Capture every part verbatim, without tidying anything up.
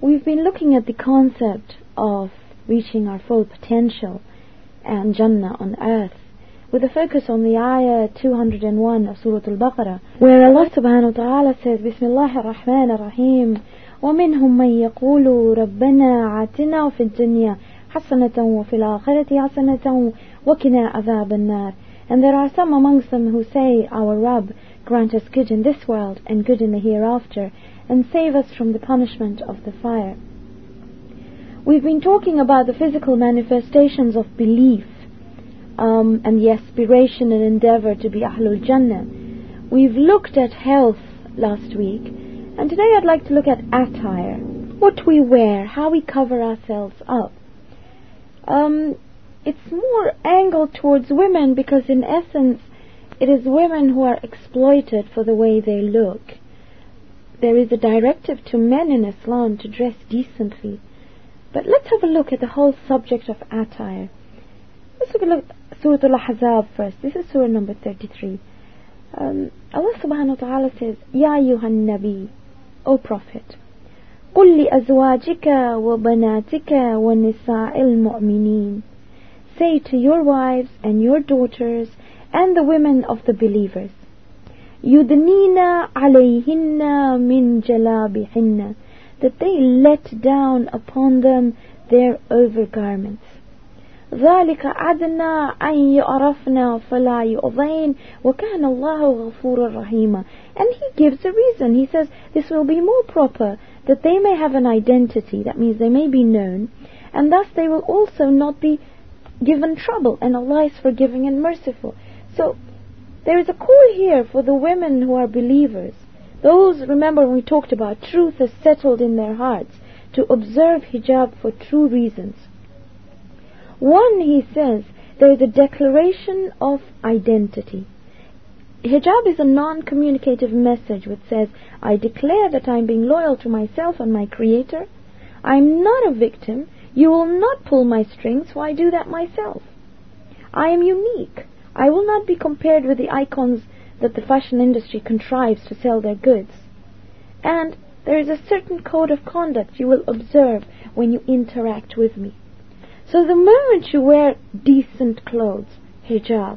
We've been looking at the concept of reaching our full potential and Jannah on earth, with a focus on the ayah two hundred one of Surah Al-Baqarah, where Allah subhanahu wa ta'ala says, Bismillahir Rahmanir Rahim, وَمِنْهُمْ مَنْ يَقُولُ رَبَّنَا عَتِنَا فِي الدُّنْيَا حَسَنَةً وَفِي الْآخِرَةِ حَسَنَةً وَقِنَا عَذَابَ النَّارِ. And there are some amongst them who say, Our Rabb, grant us good in this world and good in the hereafter, and save us from the punishment of the fire. We've been talking about the physical manifestations of belief um, and the aspiration and endeavor to be Ahlul Jannah. We've looked at health last week, and today I'd like to look at attire, what we wear, how we cover ourselves up. Um, it's more angled towards women because in essence it is women who are exploited for the way they look. There is a directive to men in Islam to dress decently. But let's have a look at the whole subject of attire. Let's look at Surah Al-Ahzab first. This is Surah number thirty-three. Um, Allah subhanahu wa ta'ala says, Ya ayyuhan nabi, O Prophet, قُلْ لِأَزْوَاجِكَ وَبَنَاتِكَ وَنِسَاءِ الْمُؤْمِنِينَ. Say to your wives and your daughters and the women of the believers, يُدْنِينَ عَلَيْهِنَّ مِنْ جَلَابِهِنَّ, that they let down upon them their overgarments. ذَلِكَ عَدْنَا أَنْ يُعْرَفْنَا فَلَا يُؤْذَيْنَ وَكَانَ اللَّهُ غَفُورًا رَحِيمًا. And he gives a reason. He says this will be more proper, that they may have an identity, that means they may be known, and thus they will also not be given trouble, and Allah is forgiving and merciful. So there is a call here for the women who are believers. Those, remember we talked about truth is settled in their hearts, to observe hijab for true reasons. One, he says, there is a declaration of identity. Hijab is a non-communicative message which says, I declare that I am being loyal to myself and my Creator. I am not a victim. You will not pull my strings, so I do that myself. I am unique. I will not be compared with the icons that the fashion industry contrives to sell their goods. And there is a certain code of conduct you will observe when you interact with me. So the moment you wear decent clothes, hijab,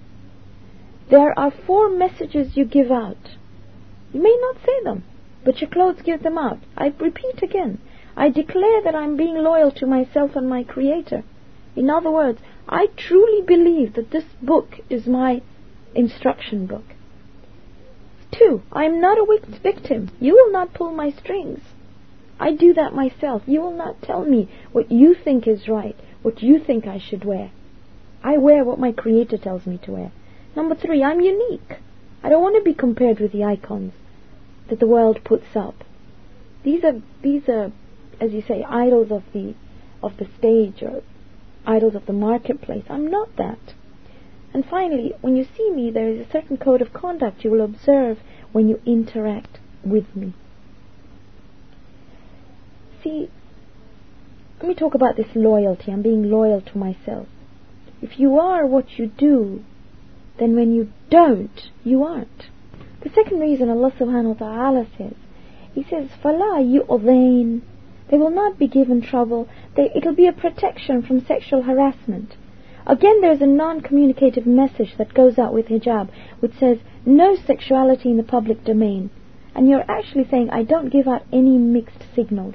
there are four messages you give out. You may not say them, but your clothes give them out. I repeat again, I declare that I'm being loyal to myself and my Creator. In other words, I truly believe that this book is my instruction book. Two, I am not a victim. You will not pull my strings. I do that myself. You will not tell me what you think is right, what you think I should wear. I wear what my Creator tells me to wear. Number three, I'm unique. I don't want to be compared with the icons that the world puts up. These are, these are, as you say, idols of the, of the stage or idols of the marketplace. I'm not that. And finally, when you see me, there is a certain code of conduct you will observe when you interact with me. See, let me talk about this loyalty. I'm being loyal to myself. If you are what you do, then when you don't, you aren't. The second reason Allah subhanahu wa ta'ala says, He says, فَلَا يُؤْذَيْنَ, they will not be given trouble. They, it'll be a protection from sexual harassment. Again, there's a non-communicative message that goes out with hijab, which says, no sexuality in the public domain. And you're actually saying, I don't give out any mixed signals.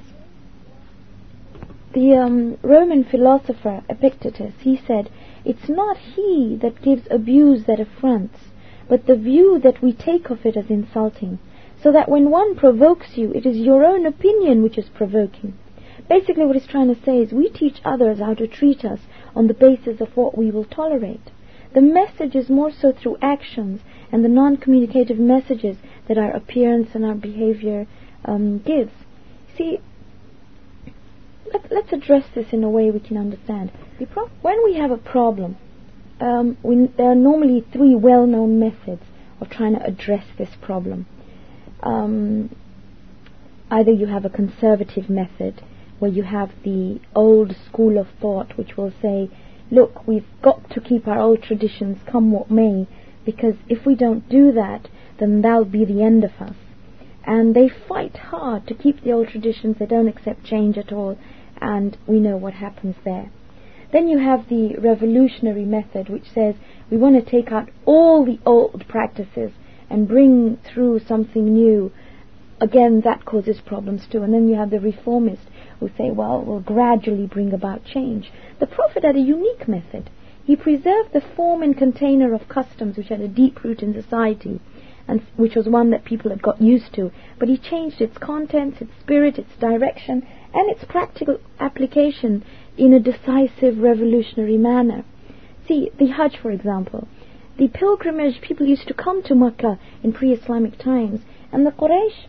The um, Roman philosopher Epictetus, he said, it's not he that gives abuse that affronts, but the view that we take of it as insulting. So that when one provokes you, it is your own opinion which is provoking. Basically what he's trying to say is we teach others how to treat us on the basis of what we will tolerate. The message is more so through actions and the non-communicative messages that our appearance and our behavior um, gives. See, let, let's address this in a way we can understand. When we have a problem, um, we, there are normally three well-known methods of trying to address this problem. Um, either you have a conservative method, where you have the old school of thought which will say, look, we've got to keep our old traditions come what may, because if we don't do that, then that'll be the end of us. and they fight hard to keep the old traditions. They don't accept change at all, and we know what happens there. Then you have the revolutionary method, which says we want to take out all the old practices and bring through something new. Again, that causes problems too. And then you have the reformists who say, well, we'll gradually bring about change. The Prophet had a unique method. He preserved the form and container of customs which had a deep root in society, and which was one that people had got used to. But he changed its contents, its spirit, its direction, and its practical application in a decisive, revolutionary manner. See, the Hajj, for example. The pilgrimage, people used to come to Makkah in pre-Islamic times, and the Quraysh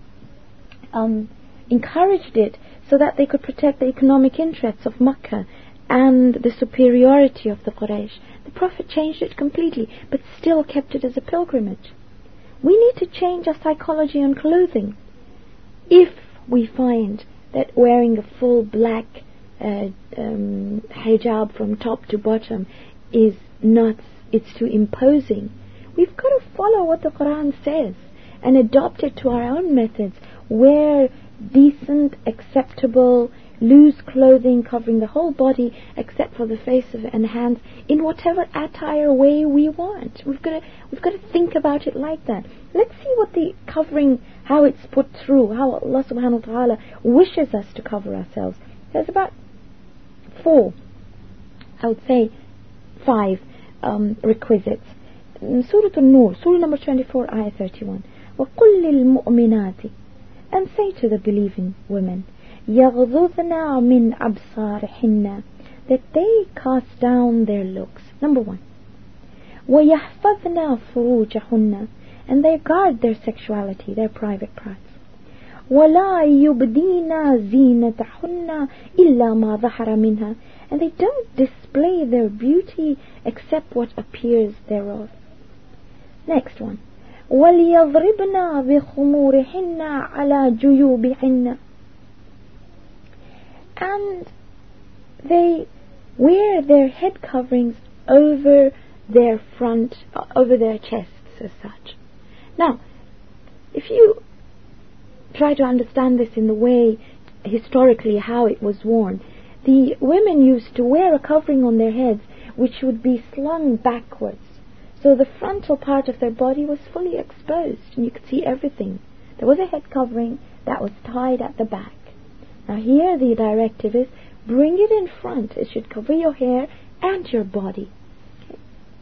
um, encouraged it so that they could protect the economic interests of Makkah and the superiority of the Quraysh. The Prophet changed it completely, but still kept it as a pilgrimage. We need to change our psychology on clothing. If we find that wearing a full black uh, um, hijab from top to bottom is not, it's too imposing, we've got to follow what the Quran says and adopt it to our own methods. Wear decent, acceptable, loose clothing covering the whole body except for the face and hands in whatever attire way we want. We've got to, we've got to think about it like that. Let's see what the covering, how it's put through, how Allah subhanahu wa ta'ala wishes us to cover ourselves. There's about four, I would say five um, requisites. In Surah An-Nur, Surah number twenty-four, ayah thirty-one. وَقُلِّ الْمُؤْمِنَاتِ, and say to the believing women, يَغْضُضْنَا مِنْ أَبْصَارِهِنَّ, that they cast down their looks. Number one. وَيَحْفَظْنَا فُرُوجَهُنَّ, and they guard their sexuality, their private parts. وَلَا يُبْدِينَ زِينَتَهُنَّ إِلَّا مَا ظَهَرَ مِنْهَا, and they don't display their beauty except what appears thereof. Next one. وَلْيَضْرِبْنَا بِخُمُورِهِنَّ عَلَى جُيُوبِهِنَّ, and they wear their head coverings over their front, uh, over their chests as such. Now, if you try to understand this in the way historically how it was worn, the women used to wear a covering on their heads which would be slung backwards, so the frontal part of their body was fully exposed and you could see everything. There was a head covering that was tied at the back. Now here the directive is, bring it in front. It should cover your hair and your body. Okay.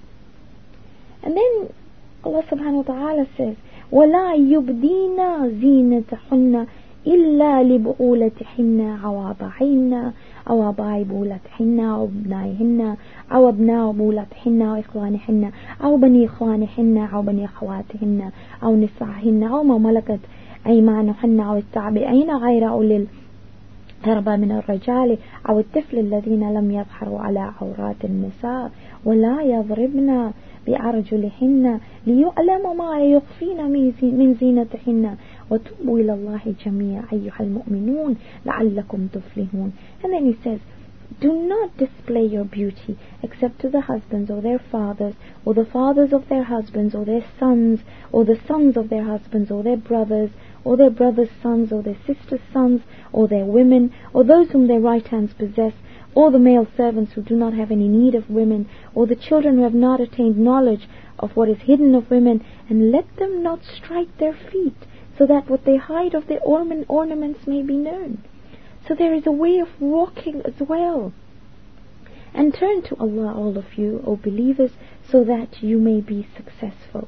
And then Allah subhanahu wa ta'ala says, وَلَا يُبْدِينَ زِينَتَهُنَّ إِلَّا لِبُعُولَتِهِنَّ أَوْ آبَائِهِنَّ أَوْ آبَاءِ بُعُولَتِهِنَّ أَوْ أَبْنَائِهِنَّ أَوْ أَبْنَاءِ بُعُولَتِهِنَّ أَوْ إِخْوَانِهِنَّ أَوْ بَنِي إِخْوَانِهِنَّ أَوْ بَنِي أَخَوَاتِهِنَّ أَوْ نِسَائِهِنَّ أَوْ مَا مَلَكَتْ أَيْمَانُهُنَّ أَوْ التَّابِعِينَ غَيْرَ أُولِي الإربة من الرجال أو الطفل الذين لم يظهروا على عورات النساء ولا يضربن بأرجلهن ليعلم ما يخفين من زينتهن وتوبوا إلى الله جميعا أيها المؤمنون لعلكم تفلحون. And then he says, do not display your beauty except to the husbands or their fathers or the fathers of their husbands or their sons or the sons of their husbands or their brothers or their brothers' sons or their sisters' sons or their women or those whom their right hands possess or the male servants who do not have any need of women or the children who have not attained knowledge of what is hidden of women, and let them not strike their feet so that what they hide of their ornament, ornaments may be known. So there is a way of walking as well. And turn to Allah, all of you, O believers, so that you may be successful.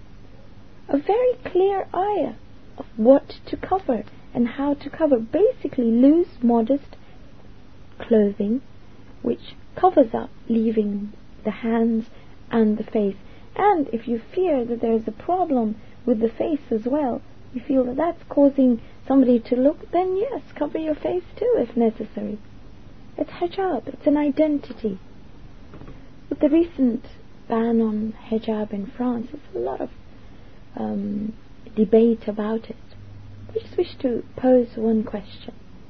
A very clear ayah of what to cover and how to cover. Basically loose, modest clothing which covers up, leaving the hands and the face. And if you fear that there is a problem with the face as well, you feel that that's causing somebody to look, then yes, cover your face too if necessary. It's hijab, it's an identity. With the recent ban on hijab in France, there's a lot of um, debate about it. I just wish to pose one question.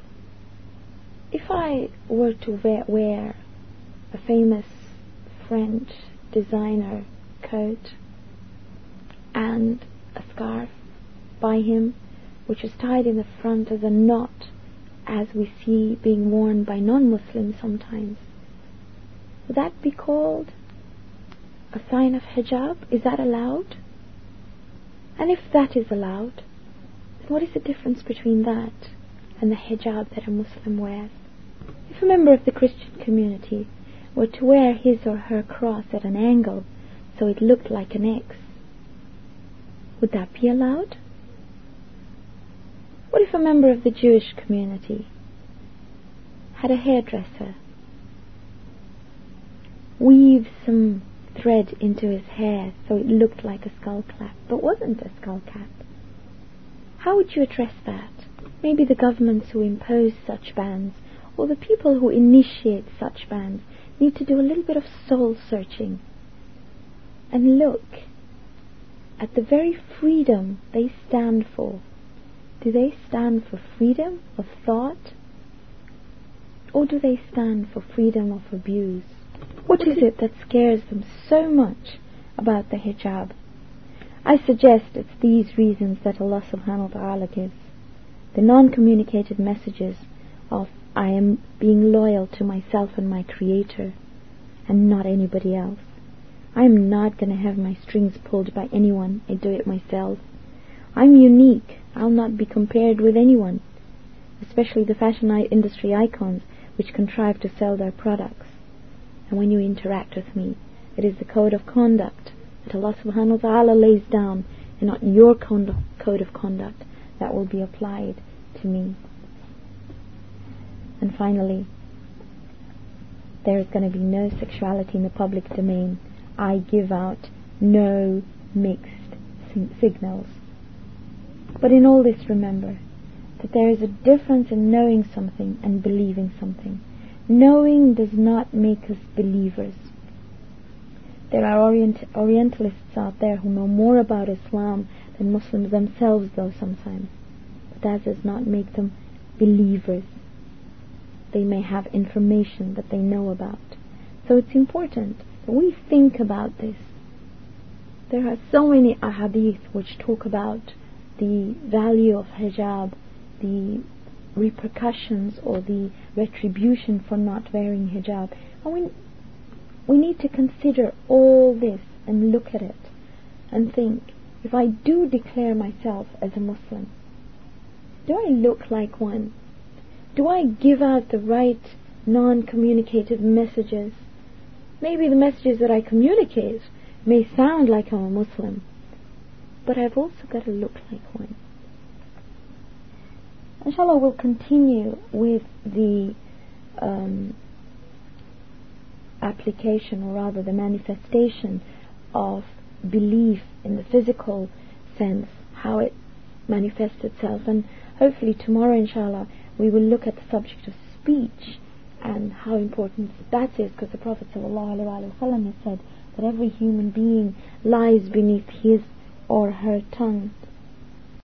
If I were to wear, wear a famous French designer coat and a scarf by him which is tied in the front as a knot, as we see being worn by non-Muslims sometimes, would that be called a sign of hijab? Is that allowed? And if that is allowed, then what is the difference between that and the hijab that a Muslim wears? If a member of the Christian community were to wear his or her cross at an angle so it looked like an X, would that be allowed? What if a member of the Jewish community had a hairdresser weave some thread into his hair so it looked like a skull cap but wasn't a skull cap? How would you address that? Maybe the governments who impose such bans, or the people who initiate such bans, need to do a little bit of soul searching and look at the very freedom they stand for. Do they stand for freedom of thought, or do they stand for freedom of abuse? What is it that scares them so much about the hijab? I suggest it's these reasons that Allah subhanahu wa ta'ala gives. The non-communicated messages of I am being loyal to myself and my Creator and not anybody else. I am not going to have my strings pulled by anyone. I do it myself. I'm unique. I'll not be compared with anyone, especially the fashion industry icons which contrive to sell their products. And when you interact with me, it is the code of conduct that Allah subhanahu wa ta'ala lays down, and not your conduct, code of conduct that will be applied to me. And finally, there is going to be no sexuality in the public domain. I give out no mixed signals. But in all this, remember that there is a difference in knowing something and believing something. Knowing does not make us believers. There are Orient- Orientalists out there who know more about Islam than Muslims themselves, though sometimes. But that does not make them believers. They may have information that they know about. So it's important that we think about this. There are so many ahadith which talk about the value of hijab, the repercussions or the retribution for not wearing hijab. And we, we need to consider all this and look at it and think, if I do declare myself as a Muslim, do I look like one? Do I give out the right non-communicated messages? Maybe the messages that I communicate may sound like I'm a Muslim, but I've also got to look like one. Inshallah, we'll continue with the um, application, or rather the manifestation of belief in the physical sense, how it manifests itself. And hopefully tomorrow, inshallah, we will look at the subject of speech and how important that is, because the Prophet ﷺ has said that every human being lies beneath his or her tongue.